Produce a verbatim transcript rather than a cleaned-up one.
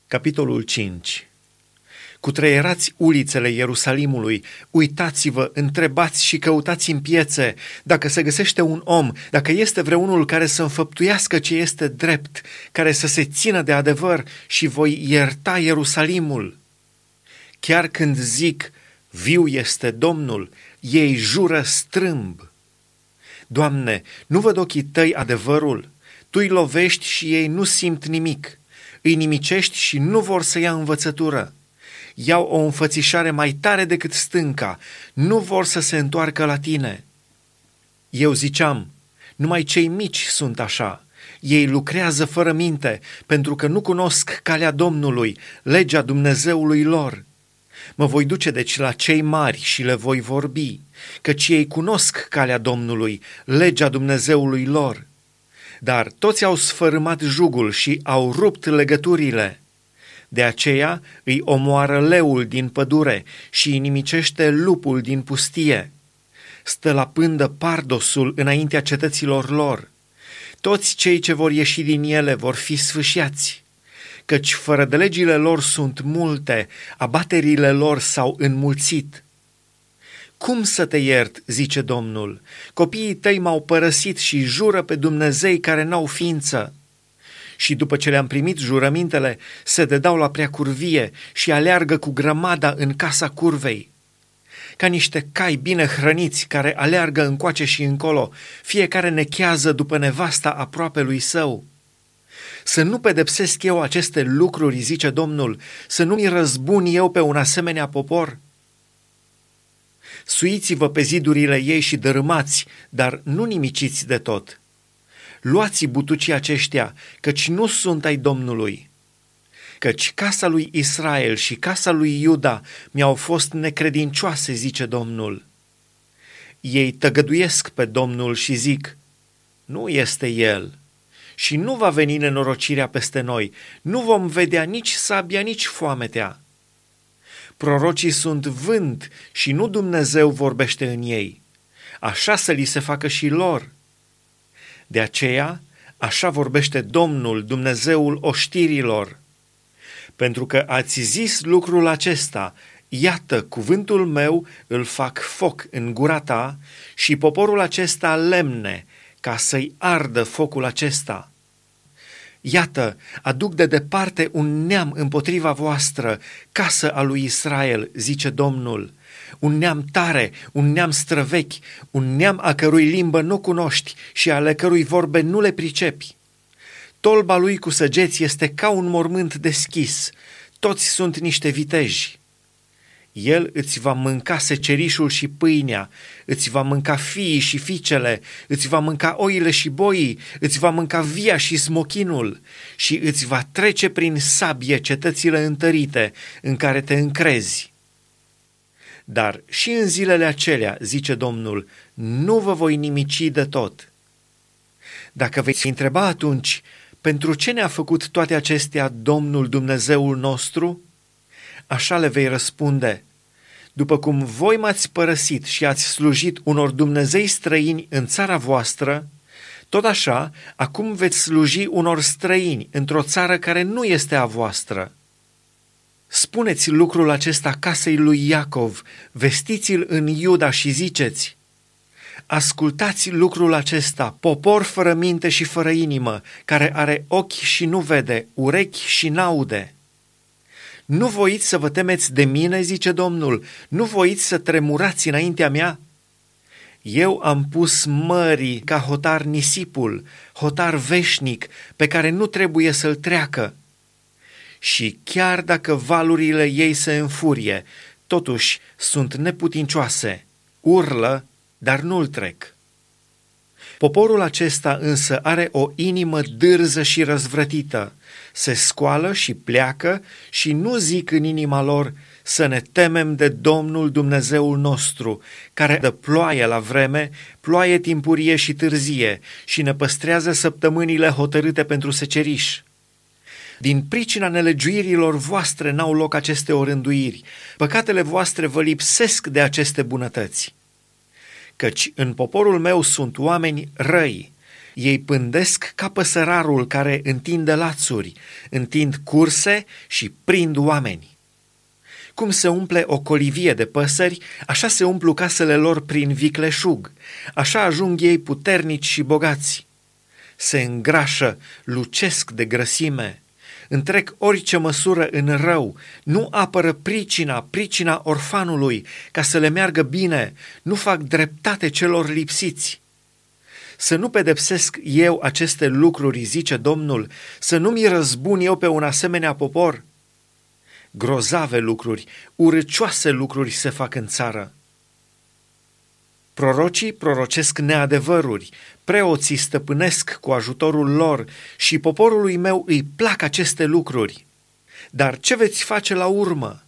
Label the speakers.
Speaker 1: Capitolul cinci. Cutreierați ulițele Ierusalimului, uitați-vă, întrebați și căutați în piețe, dacă se găsește un om, dacă este vreunul care să înfăptuiască ce este drept, care să se țină de adevăr, și voi ierta Ierusalimul. Chiar când zic, viu este Domnul, ei jură strâmb. Doamne, nu văd ochii tăi adevărul? Tu îi lovești și ei nu simt nimic. Îi nimicești și nu vor să ia învățătură. Iau o înfățișare mai tare decât stânca, nu vor să se întoarcă la tine. Eu ziceam, numai cei mici sunt așa. Ei lucrează fără minte, pentru că nu cunosc calea Domnului, legea Dumnezeului lor. Mă voi duce deci la cei mari și le voi vorbi, căci ei cunosc calea Domnului, legea Dumnezeului lor. Dar toți au sfărâmat jugul și au rupt legăturile. De aceea îi omoară leul din pădure și îi nimicește lupul din pustie. Stă la pândă pardosul înaintea cetăților lor. Toți cei ce vor ieși din ele vor fi sfâșiați, căci fără de legile lor sunt multe, abaterile lor s-au înmulțit. Cum să te iert, zice Domnul? Copiii tăi m-au părăsit și jură pe Dumnezei care n-au ființă. Și după ce le-am primit jurămintele, se dedau la preacurvie și aleargă cu grămada în casa curvei. Ca niște cai bine hrăniți care aleargă încoace și încolo, fiecare nechează după nevasta aproapelui său. Să nu pedepsesc eu aceste lucruri, zice Domnul, să nu-mi răzbun eu pe un asemenea popor? Suiți-vă pe zidurile ei și dărâmați, dar nu nimiciți de tot. Luați butucii aceștia, căci nu sunt ai Domnului. Căci casa lui Israel și casa lui Iuda mi-au fost necredincioase, zice Domnul. Ei tăgăduiesc pe Domnul și zic, nu este El. Și nu va veni nenorocirea peste noi, nu vom vedea nici sabia, nici foametea. Prorocii sunt vânt și nu Dumnezeu vorbește în ei. Așa să li se facă și lor. De aceea, așa vorbește Domnul, Dumnezeul oștirilor. Pentru că ați zis lucrul acesta, iată, cuvântul meu îl fac foc în gura ta și poporul acesta lemne, ca să-i ardă focul acesta. Iată, aduc de departe un neam împotriva voastră, casă a lui Israel, zice Domnul, un neam tare, un neam străvechi, un neam a cărui limbă nu cunoști și ale cărui vorbe nu le pricepi. Tolba lui cu săgeți este ca un mormânt deschis, toți sunt niște viteji. El îți va mânca secerișul și pâinea, îți va mânca fiii și fiicele, îți va mânca oile și boii, îți va mânca via și smochinul și îți va trece prin sabie cetățile întărite în care te încrezi. Dar și în zilele acelea, zice Domnul, nu vă voi nimici de tot. Dacă veți întreba atunci, pentru ce ne-a făcut toate acestea Domnul Dumnezeul nostru? Așa le vei răspunde, după cum voi m-ați părăsit și ați slujit unor dumnezei străini în țara voastră, tot așa, acum veți sluji unor străini într-o țară care nu este a voastră. Spuneți lucrul acesta casei lui Iacov, vestiți-l în Iuda și ziceți, ascultați lucrul acesta, popor fără minte și fără inimă, care are ochi și nu vede, urechi și n-aude. Nu voiți să vă temeți de mine, zice Domnul, nu voiți să tremurați înaintea mea? Eu am pus mării ca hotar nisipul, hotar veșnic, pe care nu trebuie să-l treacă. Și chiar dacă valurile ei se înfurie, totuși sunt neputincioase, urlă, dar nu-l trec. Poporul acesta însă are o inimă dârză și răzvrătită, se scoală și pleacă și nu zic în inima lor să ne temem de Domnul Dumnezeul nostru, care dă ploaie la vreme, ploaie timpurie și târzie și ne păstrează săptămânile hotărâte pentru seceriș. Din pricina nelegiuirilor voastre n-au loc aceste orânduiri, păcatele voastre vă lipsesc de aceste bunătăți. Căci în poporul meu sunt oameni răi, Ei pândesc ca păsărarul care întinde lațuri, întind curse și prind oameni. Cum se umple o colivie de păsări, așa se umplu casele lor prin vicleșug, așa ajung ei puternici și bogați. Se îngrașă, lucesc de grăsime, întrec orice măsură în rău, nu apără pricina, pricina orfanului, ca să le meargă bine, nu fac dreptate celor lipsiți. Să nu pedepsesc eu aceste lucruri, zice Domnul, să nu mi răzbun eu pe un asemenea popor. Grozave lucruri, urâcioase lucruri se fac în țară. Prorocii prorocesc neadevăruri, preoții stăpânesc cu ajutorul lor și poporului meu îi plac aceste lucruri. Dar ce veți face la urmă?